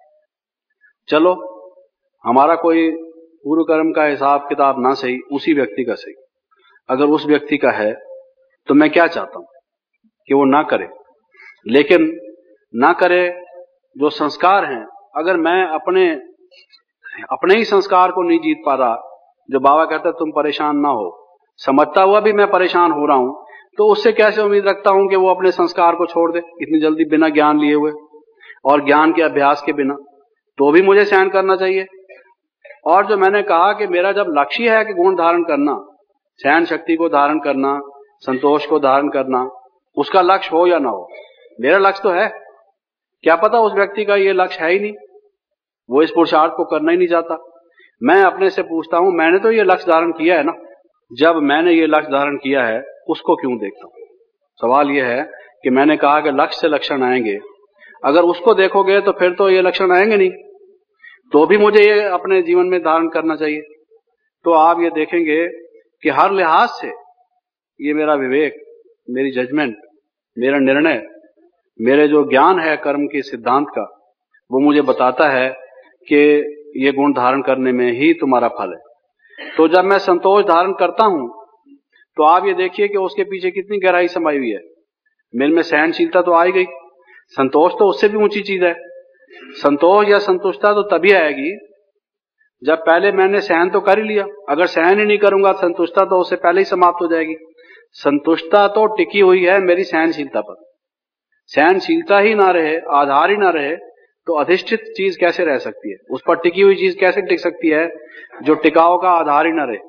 चलो हमारा कोई पूर्व कर्म का हिसाब किताब ना सही, उसी व्यक्ति का सही, अगर उस व्यक्ति का है तो मैं क्या चाहता हूं कि वो ना करे, लेकिन ना करे जो संस्कार हैं, अगर मैं अपने अपने ही संस्कार को नहीं जीत पा रहा, जो बाबा कहता है तुम परेशान ना हो, समझता हुआ भी मैं परेशान हो रहा हूं, तो उससे कैसे उम्मीद रखता हूं कि वो अपने संस्कार को छोड़ दे इतनी जल्दी, बिना ज्ञान लिए हुए और ज्ञान के अभ्यास के बिना, तो भी मुझे सहन करना चाहिए। और जो मैंने कहा कि मेरा जब लक्ष्य है कि गुण धारण करना, सहन शक्ति को धारण करना, संतोष को धारण करना, उसका लक्ष्य हो या ना हो, मेरा लक्ष्य तो है, क्या पता उस व्यक्ति का ये लक्ष्य है ही नहीं, वो इस पुरुषार्थ को करना ही नहीं चाहता। मैं अपने से पूछता हूं मैंने तो ये लक्ष्य धारण किया है ना, जब मैंने ये लक्ष्य धारण किया है उसको क्यों देखता हूं। सवाल यह है कि मैंने कहा कि लक्ष्य से लक्षण आएंगे, अगर उसको देखोगे तो फिर तो ये लक्षण आएंगे नहीं, तो भी मुझे ये अपने जीवन में धारण करना चाहिए। तो आप ये देखेंगे कि हर लिहाज से ये मेरा विवेक, मेरी जजमेंट, मेरा निर्णय, मेरे जो ज्ञान है कर्म के सिद्धांत का, वो मुझे बताता है कि ये गुण धारण करने में ही तुम्हारा फल है। तो जब मैं संतोष धारण करता हूं तो आप ये देखिए कि उसके पीछे कितनी गहराई समाई हुई है। मेरे में सहनशीलता तो आई गई, संतोष तो उससे भी ऊंची चीज है। संतोष या संतुष्टता तो तभी आएगी जब पहले मैंने सहन तो कर ही लिया, अगर सहन ही नहीं करूंगा संतुष्टता तो उससे पहले ही समाप्त हो जाएगी। संतुष्टता तो टिकी हुई है मेरी सहनशीलता पर, सहनशीलता ही ना रहे, आधार ही ना रहे, तो अधिष्ठित चीज कैसे रह सकती है, उस पर टिकी हुई चीज कैसे टिक सकती है जो टिकाव का आधार ही ना रहे।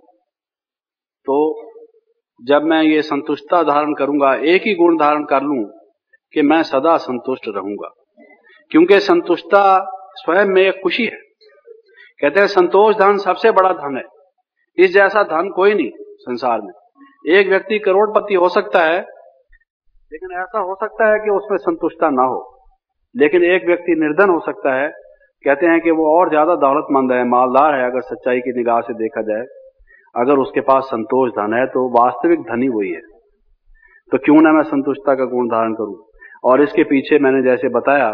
तो जब मैं ये संतुष्टता धारण करूंगा, एक ही गुण धारण कर लूं कि मैं सदा संतुष्ट रहूंगा, क्योंकि संतुष्टता स्वयं में एक खुशी है। कहते हैं संतोष धन सबसे बड़ा धन है, इस जैसा धन कोई नहीं संसार में। एक व्यक्ति करोड़पति हो सकता है, लेकिन ऐसा हो सकता है कि उसमें संतुष्टता ना हो, लेकिन एक व्यक्ति निर्धन हो सकता है, कहते हैं कि वो और ज्यादा दौलतमंद है, मालदार है, अगर सच्चाई की निगाह से देखा जाए। अगर उसके पास संतोष धन है तो वास्तविक धनी वही है। तो क्यों ना मैं संतुष्टता का गुण धारण करूं। और इसके पीछे मैंने जैसे बताया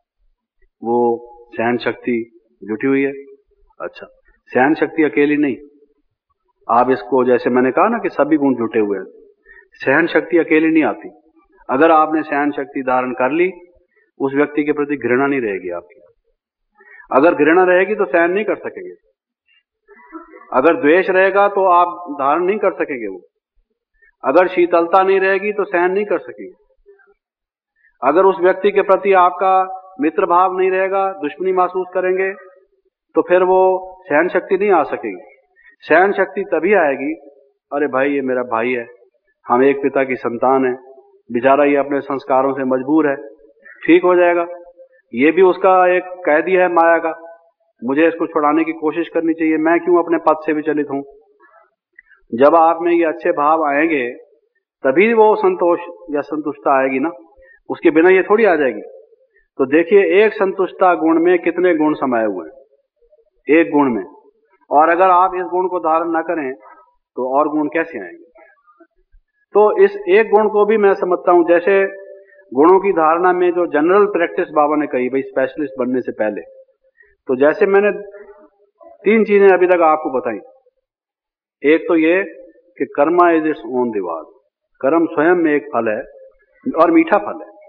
वो सहन शक्ति जुटी हुई है। अच्छा, सहन शक्ति अकेली नहीं, आप इसको जैसे मैंने कहा ना कि सभी गुण जुटे हुए हैं। सहन शक्ति अकेली नहीं आती। अगर आपने सहन शक्ति धारण कर ली, उस व्यक्ति के प्रति घृणा नहीं रहेगी आपकी। अगर घृणा रहेगी तो सहन नहीं कर सकेंगे। अगर द्वेष रहेगा तो आप धारण नहीं कर सकेंगे वो। अगर शीतलता नहीं रहेगी तो सहन नहीं कर सकेंगे। अगर उस व्यक्ति के प्रति आपका मित्र भाव नहीं रहेगा, दुश्मनी महसूस करेंगे, तो फिर वो सहन शक्ति नहीं आ सकेगी। सहन शक्ति तभी आएगी, अरे भाई ये मेरा भाई है, हम एक पिता की संतान है, बेचारा ये अपने संस्कारों से मजबूर है, ठीक हो जाएगा। ये भी उसका एक कैदी है माया का, मुझे इसको छुड़ाने की कोशिश करनी चाहिए, मैं क्यों अपने पद से विचलित हूं। जब आप में ये अच्छे भाव आएंगे तभी वो संतोष या संतुष्टता आएगी ना, उसके बिना ये थोड़ी आ जाएगी। तो देखिए, एक संतुष्टता गुण में कितने गुण समाये हुए हैं, एक गुण में। और अगर आप इस गुण को धारण न करें तो और गुण कैसे आएंगे। तो इस एक गुण को भी मैं समझता हूं, जैसे गुणों की धारणा में जो जनरल प्रैक्टिस बाबा ने कही भाई स्पेशलिस्ट बनने से पहले, तो जैसे मैंने तीन चीजें अभी तक आपको बताई। एक तो ये कि karma is its own reward, कर्म स्वयं में एक फल है और मीठा फल है।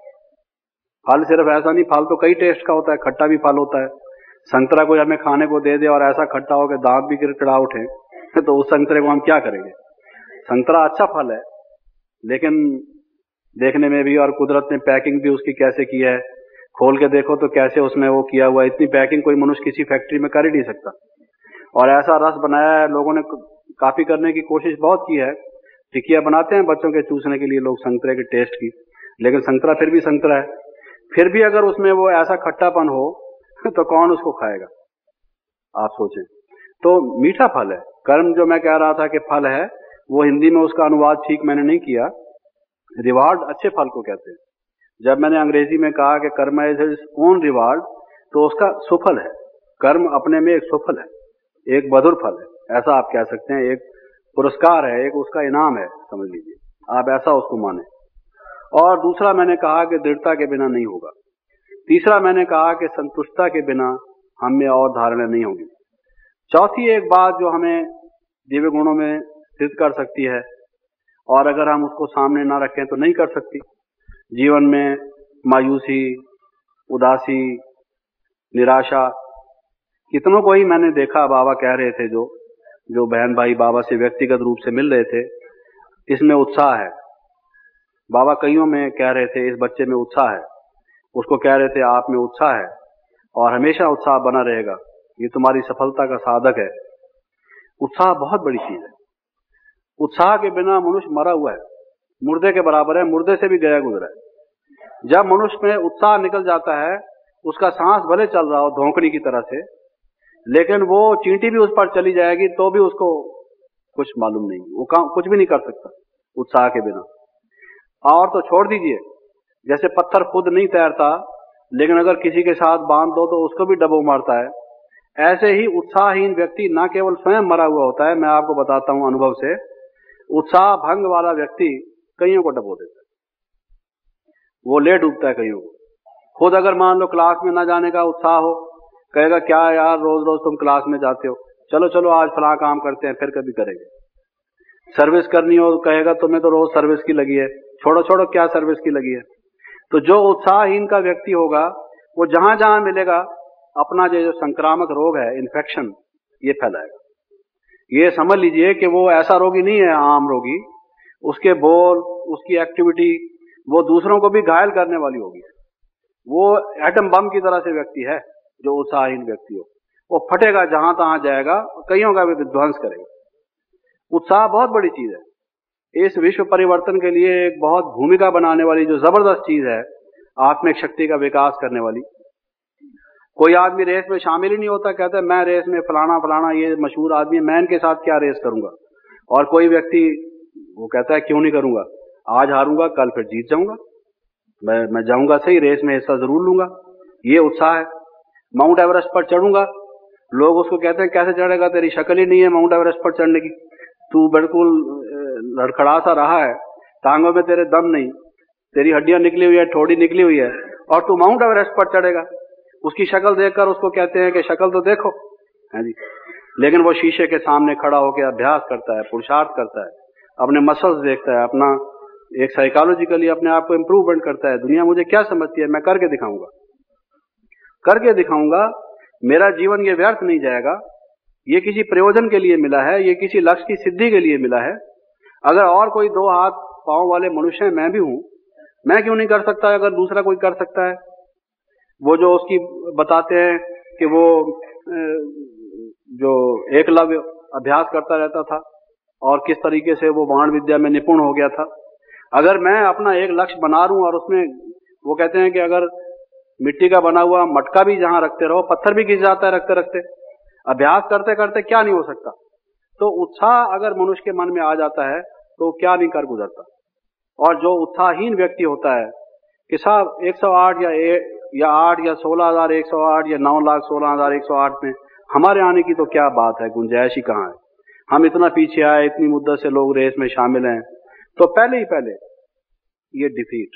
फल सिर्फ ऐसा नहीं, फल तो कई टेस्ट का होता है, खट्टा भी फल होता है। संतरा कोई हमें खाने को दे दे और ऐसा खट्टा हो कि दांत भी किड़किड़ा उठे तो उस संतरे को हम क्या करेंगे। संतरा अच्छा फल है, लेकिन देखने में भी, और कुदरत ने पैकिंग भी उसकी कैसे की है, खोल के देखो तो कैसे उसमें वो किया हुआ है। इतनी पैकिंग कोई मनुष्य किसी फैक्ट्री में कर ही नहीं सकता। और ऐसा रस बनाया है, लोगों ने काफी करने की कोशिश बहुत की है। टिकिया बनाते हैं बच्चों के चूसने के लिए लोग संतरे के टेस्ट की, लेकिन संतरा फिर भी संतरा है। फिर भी अगर उसमें वो ऐसा खट्टापन हो तो कौन उसको खाएगा, आप सोचें। तो मीठा फल है कर्म। जो मैं कह रहा था कि फल है, वो हिंदी में उसका अनुवाद ठीक मैंने नहीं किया। रिवार्ड अच्छे फल को कहते हैं। जब मैंने अंग्रेजी में कहा कि कर्म इज हिज ओन रिवार्ड, तो उसका सुफल है। कर्म अपने में एक सुफल है, एक मधुर फल है, ऐसा आप कह सकते हैं। एक पुरस्कार है, एक उसका इनाम है, समझ लीजिए आप, ऐसा उसको माने। और दूसरा मैंने कहा कि दृढ़ता के बिना नहीं होगा। तीसरा मैंने कहा कि संतुष्टता के बिना हम में और धारणा नहीं होगी। चौथी एक बात जो हमें दिव्य गुणों में सिद्ध कर सकती है, और अगर हम उसको सामने ना रखें तो नहीं कर सकती। जीवन में मायूसी, उदासी, निराशा, कितनों को ही मैंने देखा। बाबा कह रहे थे, जो जो बहन भाई बाबा से व्यक्तिगत रूप से मिल रहे थे, इसमें उत्साह है। बाबा कईयों में कह रहे थे इस बच्चे में उत्साह है, उसको कह रहे थे आप में उत्साह है और हमेशा उत्साह बना रहेगा, ये तुम्हारी सफलता का साधक है। उत्साह बहुत बड़ी चीज है। उत्साह के बिना मनुष्य मरा हुआ है, मुर्दे के बराबर है, मुर्दे से भी गया गुजरा है। जब मनुष्य में उत्साह निकल जाता है, उसका सांस भले चल रहा हो धोंकनी की तरह से, लेकिन वो चींटी भी उस पर चली जाएगी तो भी उसको कुछ मालूम नहीं, वो काम कुछ भी नहीं कर सकता उत्साह के बिना। और तो छोड़ दीजिए, जैसे पत्थर खुद नहीं तैरता, लेकिन अगर किसी के साथ बांध दो तो उसको भी डबो मारता है, ऐसे ही उत्साहहीन व्यक्ति न केवल स्वयं मरा हुआ होता है, मैं आपको बताता हूं अनुभव से, उत्साह भंग वाला व्यक्ति कईयों को डबो देता है, वो ले डूबता है कईयों को। खुद अगर मान लो क्लास में ना जाने का उत्साह हो, कहेगा क्या यार रोज रोज तुम क्लास में जाते हो, चलो चलो आज फलां काम करते हैं, फिर कभी करेंगे। सर्विस करनी हो, कहेगा तुम्हें तो रोज सर्विस की लगी है, छोड़ो छोड़ो क्या सर्विस की लगी है। तो जो उत्साहहीन का व्यक्ति होगा, वो जहां जहां मिलेगा अपना जो संक्रामक रोग है, इन्फेक्शन, ये फैलाएगा। ये समझ लीजिए कि वो ऐसा रोगी नहीं है आम रोगी, उसके बोल, उसकी एक्टिविटी वो दूसरों को भी घायल करने वाली होगी। वो एटम बम की तरह से व्यक्ति है जो उत्साहहीन व्यक्ति हो, वो फटेगा जहां तहां जाएगा, कईयों का भी विध्वंस करेगा। उत्साह बहुत बड़ी चीज है। इस विश्व परिवर्तन के लिए एक बहुत भूमिका बनाने वाली जो जबरदस्त चीज है, आत्मिक शक्ति का विकास करने वाली। कोई आदमी रेस में शामिल ही नहीं होता, कहता है मैं रेस में फलाना फलाना ये मशहूर आदमी, मैं इनके साथ क्या रेस करूंगा। और कोई व्यक्ति वो कहता है क्यों नहीं करूंगा, आज हारूंगा कल फिर जीत जाऊंगा, मैं मैं जाऊंगा सही, रेस में हिस्सा जरूर लूंगा। ये उत्साह है। माउंट एवरेस्ट पर चढ़ूंगा, लोग उसको कहते हैं कैसे चढ़ेगा, तेरी शक्ल ही नहीं है माउंट एवरेस्ट पर चढ़ने की, तू बिल्कुल लड़खड़ा सा रहा है, टांगों में तेरे दम नहीं, तेरी हड्डियां निकली हुई है, ठोड़ी निकली हुई है, और तू माउंट एवरेस्ट पर चढ़ेगा। उसकी शक्ल देखकर उसको कहते हैं कि शक्ल तो देखो, है जी। लेकिन वो शीशे के सामने खड़ा होकर अभ्यास करता है, पुरुषार्थ करता है, अपने मसल्स देखता है, अपना एक साइकोलॉजिकली अपने आप को इम्प्रूवमेंट करता है। दुनिया मुझे क्या समझती है, मैं करके दिखाऊंगा, करके दिखाऊंगा, मेरा जीवन ये व्यर्थ नहीं जाएगा, ये किसी प्रयोजन के लिए मिला है, ये किसी लक्ष्य की सिद्धि के लिए मिला है। अगर और कोई दो हाथ पांव वाले मनुष्य है, मैं भी हूं, मैं क्यों नहीं कर सकता अगर दूसरा कोई कर सकता है। वो जो उसकी बताते हैं कि वो जो एकलव्य अभ्यास करता रहता था और किस तरीके से वो बाण विद्या में निपुण हो गया था। अगर मैं अपना एक लक्ष्य बना लूं और उसमें वो कहते हैं कि अगर मिट्टी का बना हुआ मटका भी जहां रखते रहो, पत्थर भी घिस जाता है रखते रखते। अभ्यास करते करते क्या नहीं हो सकता। तो उत्साह अगर मनुष्य के मन में आ जाता है तो क्या नहीं कर गुजरता। और जो उत्साहहीन व्यक्ति होता है कि साहब एक सौ आठ या ए, या आठ या सोलह हजार एक सौ आठ या नौ लाख सोलह हजार एक सौ आठ में हमारे आने की तो क्या बात है, गुंजाइश ही कहाँ है, हम इतना पीछे आए, इतनी मुद्दत से लोग रेस में शामिल हैं। तो पहले ही पहले ये डिफीट,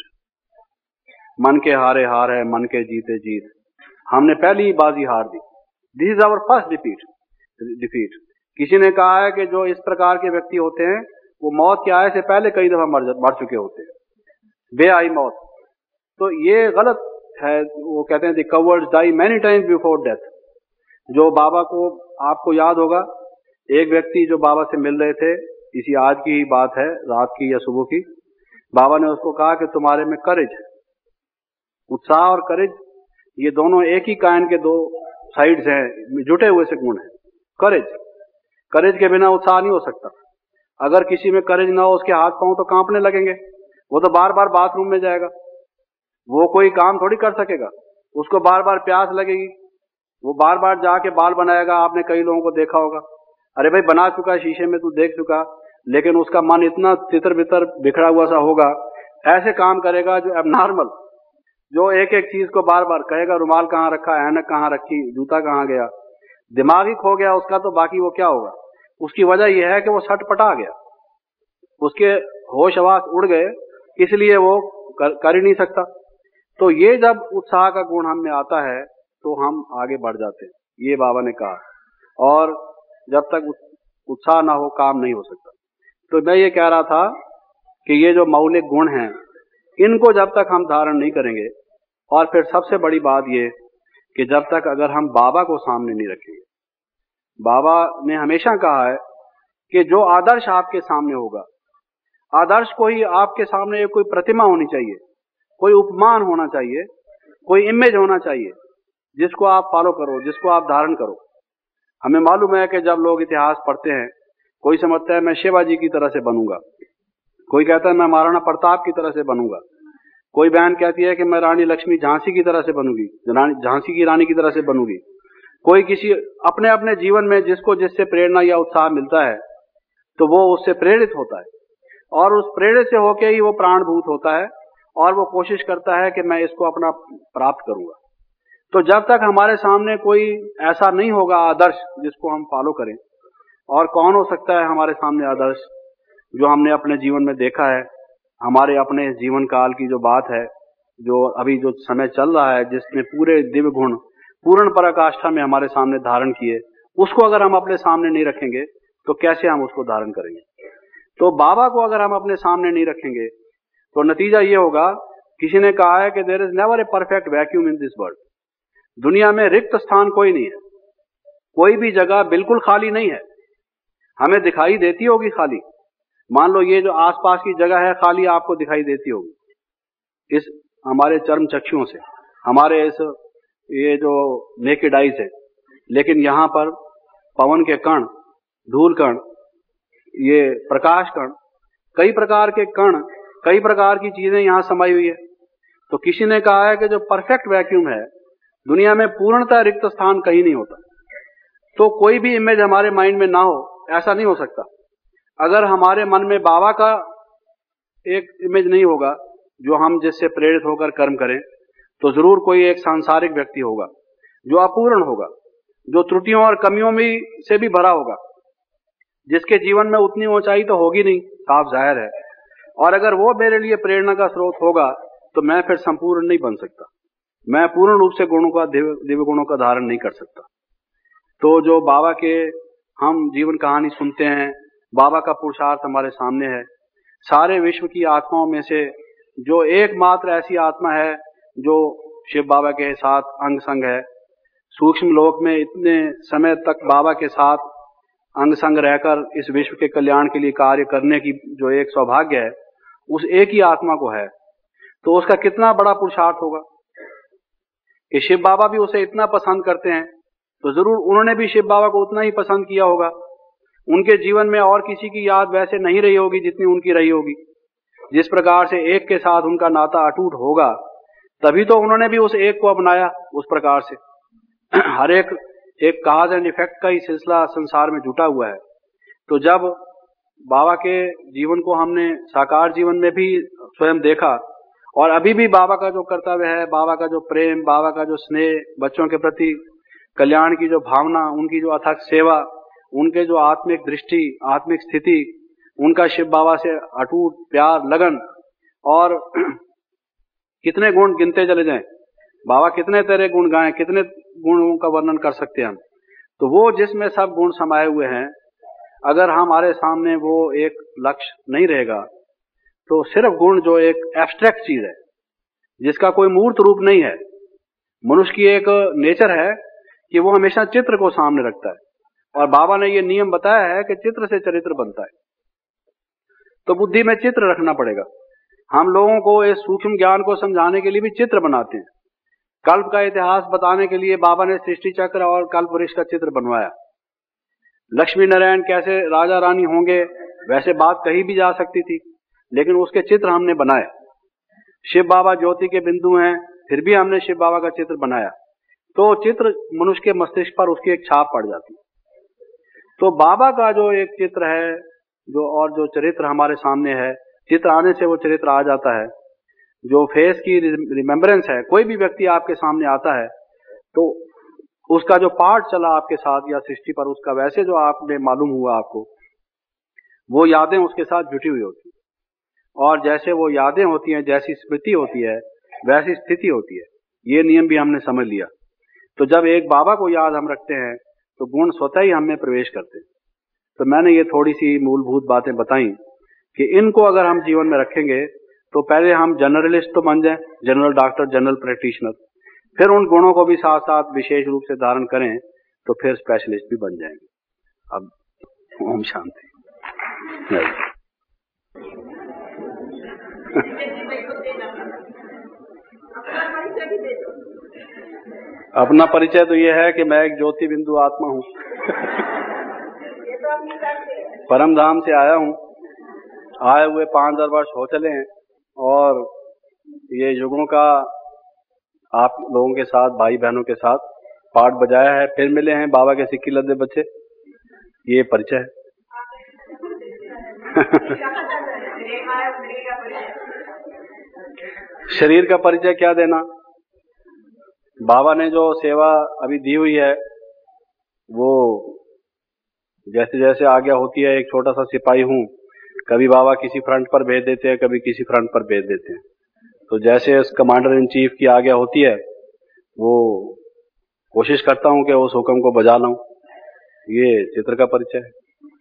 मन के हारे हार है, मन के जीते जीत, हमने पहली ही बाजी हार दी। This is our first defeat defeat किसी ने कहा है कि जो इस प्रकार के व्यक्ति होते हैं वो मौत के आए से पहले कई दफा मर मर चुके होते हैं, बेआई मौत। तो ये गलत है। वो कहते हैं the cowards die many times before death. जो बाबा को आपको याद होगा, एक व्यक्ति जो बाबा से मिल रहे थे, इसी आज की ही बात है, रात की या सुबह की, बाबा ने उसको कहा कि तुम्हारे में करेज है। उत्साह और करेज ये दोनों एक ही कायन के दो साइड्स हैं, जुटे हुए से गुण हैं। करेज करेज के बिना उत्साह नहीं हो सकता। अगर किसी में करेज ना हो, उसके हाथ पांव तो कांपने लगेंगे, वो तो बार बार बाथरूम में जाएगा, वो कोई काम थोड़ी कर सकेगा। उसको बार बार प्यास लगेगी, वो बार बार जाके बाल बनाएगा। आपने कई लोगों को देखा होगा, अरे भाई बना चुका शीशे में, तू देख चुका, लेकिन उसका मन इतना तितर बितर बिखरा हुआ सा होगा, ऐसे काम करेगा जो एबनॉर्मल, जो एक एक चीज को बार बार कहेगा, रुमाल कहाँ रखा, ऐनक कहाँ रखी, जूता कहाँ गया, दिमाग ही खो गया उसका। तो बाकी वो क्या होगा। उसकी वजह यह है कि वो सटपटा गया, उसके होश हवास उड़ गए, इसलिए वो कर, कर ही नहीं सकता। तो ये जब उत्साह का गुण हम में आता है तो हम आगे बढ़ जाते हैं, ये बाबा ने कहा। और जब तक उत्साह ना हो काम नहीं हो सकता। तो मैं ये कह रहा था कि ये जो मौलिक गुण हैं, इनको जब तक हम धारण नहीं करेंगे, और फिर सबसे बड़ी बात ये कि जब तक अगर हम बाबा को सामने नहीं रखेंगे। बाबा ने हमेशा कहा है कि जो आदर्श आपके सामने होगा, आदर्श कोई आपके सामने कोई प्रतिमा होनी चाहिए, कोई उपमान होना चाहिए, कोई इमेज होना चाहिए जिसको आप फॉलो करो, जिसको आप धारण करो। हमें मालूम है कि जब लोग इतिहास पढ़ते हैं, कोई समझता है मैं शिवाजी की तरह से बनूंगा, कोई कहता है मैं महाराणा प्रताप की तरह से बनूंगा, कोई बहन कहती है कि मैं रानी लक्ष्मी झांसी की तरह से बनूंगी, झांसी की रानी की तरह से बनूंगी। कोई किसी अपने अपने जीवन में जिसको जिससे प्रेरणा या उत्साह मिलता है तो वो उससे प्रेरित होता है, और उस प्रेरित से होके ही वो प्राणभूत होता है, और वो कोशिश करता है कि मैं इसको अपना प्राप्त करूंगा। तो जब तक हमारे सामने कोई ऐसा नहीं होगा आदर्श जिसको हम फॉलो करें, और कौन हो सकता है हमारे सामने आदर्श जो हमने अपने जीवन में देखा है, हमारे अपने जीवन काल की जो बात है, जो अभी जो समय चल रहा है, जिसने पूरे दिव्य गुण पूर्ण पराकाष्ठा में हमारे सामने धारण किए, उसको अगर हम अपने सामने नहीं रखेंगे तो कैसे हम उसको धारण करेंगे। तो बाबा को अगर हम अपने सामने नहीं रखेंगे तो नतीजा ये होगा, किसी ने कहा है कि there is never a perfect vacuum in this world. दुनिया में रिक्त स्थान कोई नहीं है, कोई भी जगह बिल्कुल खाली नहीं है। हमें दिखाई देती होगी खाली, मान लो ये जो आसपास की जगह है खाली आपको दिखाई देती होगी इस हमारे चर्म चक्षुओं से, हमारे इस ये जो नेकेड आईज है, लेकिन यहां पर पवन के कण, धूल कण, ये प्रकाश कण, कई प्रकार के कण, कई प्रकार की चीजें यहां समाई हुई है। तो किसी ने कहा है कि जो परफेक्ट वैक्यूम है, दुनिया में पूर्णतः रिक्त स्थान कहीं नहीं होता। तो कोई भी इमेज हमारे माइंड में ना हो, ऐसा नहीं हो सकता। अगर हमारे मन में बाबा का एक इमेज नहीं होगा जो हम जिससे प्रेरित होकर कर्म करें, तो जरूर कोई एक सांसारिक व्यक्ति होगा जो अपूर्ण होगा, जो त्रुटियों और कमियों में से भी भरा होगा। जिसके जीवन में उतनी ऊंचाई तो होगी नहीं, साफ जाहिर है। और अगर वो मेरे लिए प्रेरणा का स्रोत होगा तो मैं फिर संपूर्ण नहीं बन सकता, मैं पूर्ण रूप से गुणों का दिव्य दिव्य गुणों का धारण नहीं कर सकता। तो जो बाबा के हम जीवन कहानी सुनते हैं, बाबा का पुरुषार्थ हमारे सामने है। सारे विश्व की आत्माओं में से जो एकमात्र ऐसी आत्मा है जो शिव बाबा के साथ अंग संग है, सूक्ष्म लोक में इतने समय तक बाबा के साथ अंग संग रहकर इस विश्व के कल्याण के लिए कार्य करने की जो एक सौभाग्य है, उस एक ही आत्मा को है। तो उसका कितना बड़ा पुरुषार्थ होगा कि शिव बाबा भी उसे इतना पसंद करते हैं, तो जरूर उन्होंने भी शिव बाबा को उतना ही पसंद किया होगा। उनके जीवन में और किसी की याद वैसे नहीं रही होगी जितनी उनकी रही होगी। जिस प्रकार से एक के साथ उनका नाता अटूट होगा, तभी तो उन्होंने भी उस एक को अपनाया उस प्रकार से। हर एक एक काज एंड इफेक्ट का ही सिलसिला संसार में जुटा हुआ है। तो जब बाबा के जीवन को हमने साकार जीवन में भी स्वयं देखा, और अभी भी बाबा का जो कर्तव्य है, बाबा का जो प्रेम, बाबा का जो स्नेह, बच्चों के प्रति कल्याण की जो भावना, उनकी जो अथक सेवा, उनके जो आत्मिक दृष्टि, आत्मिक स्थिति, उनका शिव बाबा से अटूट प्यार, लगन, और कितने गुण गिनते चले जाएं, बाबा कितने तेरे गुण गाएं, कितने गुणों का वर्णन कर सकते हैं हम। तो वो जिसमें सब गुण समाये हुए हैं, अगर हमारे सामने वो एक लक्ष्य नहीं रहेगा, तो सिर्फ गुण जो एक एब्स्ट्रैक्ट चीज है, जिसका कोई मूर्त रूप नहीं है। मनुष्य की एक नेचर है कि वो हमेशा चित्र को सामने रखता है, और बाबा ने ये नियम बताया है कि चित्र से चरित्र बनता है। तो बुद्धि में चित्र रखना पड़ेगा। हम लोगों को इस सूक्ष्म ज्ञान को समझाने के लिए भी चित्र बनाते हैं। कल्प का इतिहास बताने के लिए बाबा ने सृष्टि चक्र और कल्प वृक्ष का चित्र बनवाया। लक्ष्मी नारायण कैसे राजा रानी होंगे, वैसे बात कही भी जा सकती थी, लेकिन उसके चित्र हमने बनाए। शिव बाबा ज्योति के बिंदु हैं, फिर भी हमने शिव बाबा का चित्र बनाया। तो चित्र मनुष्य के मस्तिष्क पर उसकी एक छाप पड़ जाती है। तो बाबा का जो एक चित्र है, जो और जो चरित्र हमारे सामने है, चित्र आने से वो चरित्र आ जाता है। जो फेस की रिमेम्बरेंस है, कोई भी व्यक्ति आपके सामने आता है तो उसका जो पार्ट चला आपके साथ या सृष्टि पर, उसका वैसे जो आपने मालूम हुआ आपको, वो यादें उसके साथ जुटी हुई होती है। और जैसे वो यादें होती हैं, जैसी स्मृति होती है, वैसी स्थिति होती है। ये नियम भी हमने समझ लिया। तो जब एक बाबा को याद हम रखते हैं तो गुण स्वतः ही हम में प्रवेश करते हैं। तो मैंने ये थोड़ी सी मूलभूत बातें बताई कि इनको अगर हम जीवन में रखेंगे तो पहले हम जनरलिस्ट तो बन जाएं, जनरल डॉक्टर, जनरल प्रैक्टिशनर, फिर उन गुणों को भी साथ साथ विशेष रूप से धारण करें तो फिर स्पेशलिस्ट भी बन जाएंगे। अब ओम शांति। अपना परिचय तो ये है कि मैं एक ज्योति बिंदु आत्मा हूँ। परम धाम से आया हूँ। आए हुए पांच हजार वर्ष हो चले हैं, और ये युगों का आप लोगों के साथ, भाई बहनों के साथ पाठ बजाया है। फिर मिले हैं बाबा के सिक्की लद्दे बच्चे। ये परिचय है। शरीर का परिचय क्या देना। बाबा ने जो सेवा अभी दी हुई है, वो जैसे जैसे आज्ञा होती है, एक छोटा सा सिपाही हूँ। कभी बाबा किसी फ्रंट पर भेज देते हैं, कभी किसी फ्रंट पर भेज देते हैं। तो जैसे उस कमांडर इन चीफ की आज्ञा होती है, वो कोशिश करता हूँ कि उस हुक्म को बजा लाऊं। ये चित्र का परिचय है।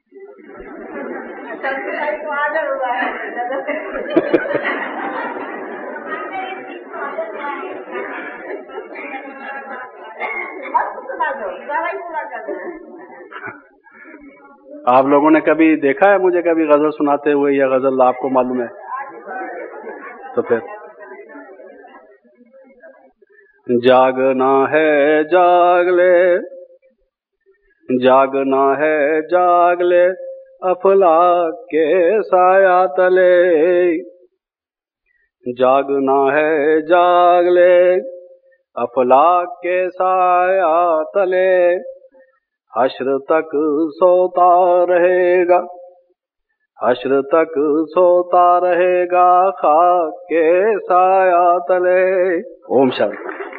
आप लोगों ने कभी देखा है मुझे कभी गजल सुनाते हुए, या गजल आपको मालूम है? तो फिर जागना है जाग ले, जागना है जाग ले, अफलाक के साया तले। जागना है जाग ले, अफलाक के साया तले। हश्र तक सोता रहेगा, हश्र तक सोता रहेगा, खाक के साया तले। ओम शांति।